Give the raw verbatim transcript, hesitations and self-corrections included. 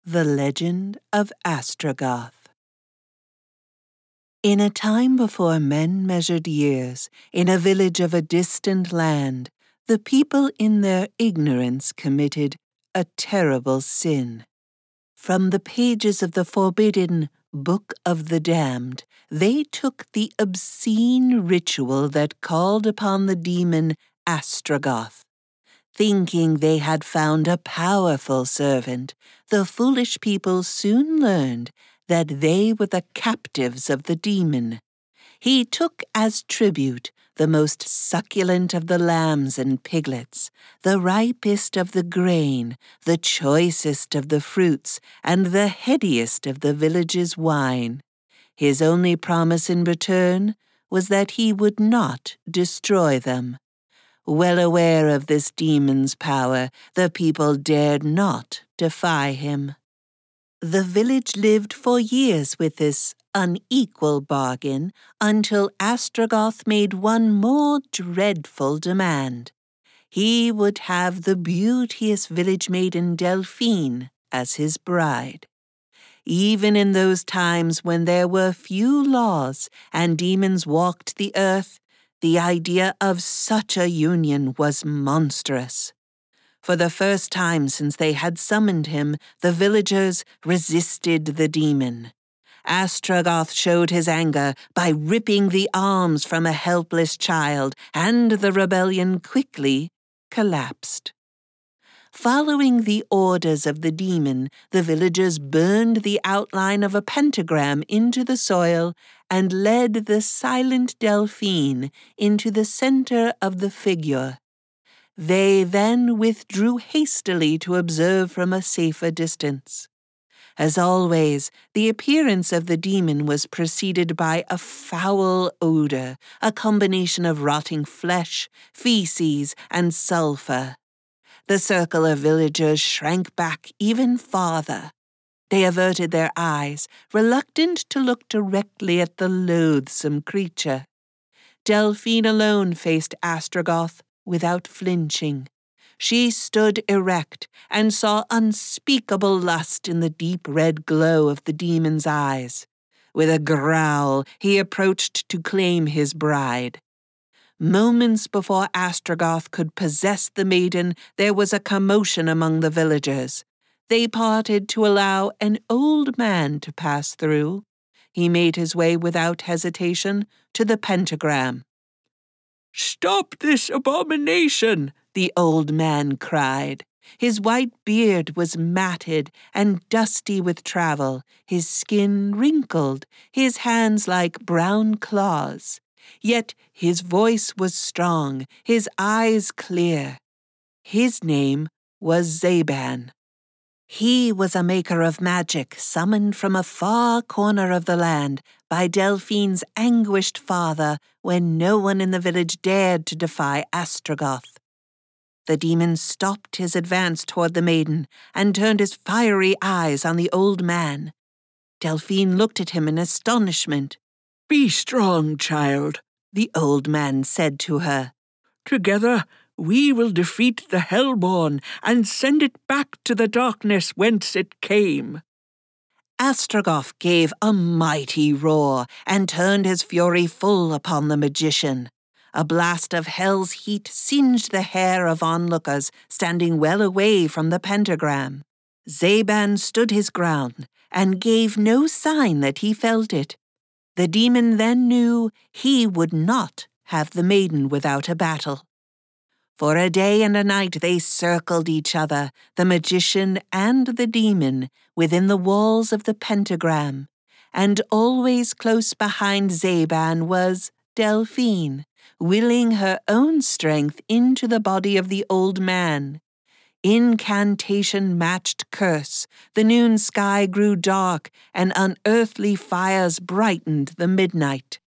The Legend of Astragoth. In a time before men measured years, in a village of a distant land, the people in their ignorance committed a terrible sin. From the pages of the forbidden Book of the Damned, they took the obscene ritual that called upon the demon Astragoth. Thinking they had found a powerful servant, the foolish people soon learned that they were the captives of the demon. He took as tribute the most succulent of the lambs and piglets, the ripest of the grain, the choicest of the fruits, and the headiest of the village's wine. His only promise in return was that he would not destroy them. Well aware of this demon's power, the people dared not defy him. The village lived for years with this unequal bargain until Astragoth made one more dreadful demand. He would have the beauteous village maiden Delphine as his bride. Even in those times when there were few laws and demons walked the earth, the idea of such a union was monstrous. For the first time since they had summoned him, the villagers resisted the demon. Astragoth showed his anger by ripping the arms from a helpless child, and the rebellion quickly collapsed. Following the orders of the demon, the villagers burned the outline of a pentagram into the soil and led the silent Delphine into the center of the figure. They then withdrew hastily to observe from a safer distance. As always, the appearance of the demon was preceded by a foul odor, a combination of rotting flesh, feces, and sulfur. The circle of villagers shrank back even farther. They averted their eyes, reluctant to look directly at the loathsome creature. Delphine alone faced Astragoth without flinching. She stood erect and saw unspeakable lust in the deep red glow of the demon's eyes. With a growl, he approached to claim his bride. Moments before Astragoth could possess the maiden, there was a commotion among the villagers. They parted to allow an old man to pass through. He made his way without hesitation to the pentagram. "Stop this abomination!" the old man cried. His white beard was matted and dusty with travel, his skin wrinkled, his hands like brown claws. Yet his voice was strong, his eyes clear. His name was Zaban. He was a maker of magic summoned from a far corner of the land by Delphine's anguished father when no one in the village dared to defy Astragoth. The demon stopped his advance toward the maiden and turned his fiery eyes on the old man. Delphine looked at him in astonishment. "Be strong, child," the old man said to her. "Together we will defeat the Hellborn and send it back to the darkness whence it came." Astragoth gave a mighty roar and turned his fury full upon the magician. A blast of hell's heat singed the hair of onlookers standing well away from the pentagram. Zaban stood his ground and gave no sign that he felt it. The demon then knew he would not have the maiden without a battle. For a day and a night they circled each other, the magician and the demon, within the walls of the pentagram, and always close behind Zaban was Delphine, willing her own strength into the body of the old man. Incantation matched curse, the noon sky grew dark, and unearthly fires brightened the midnight.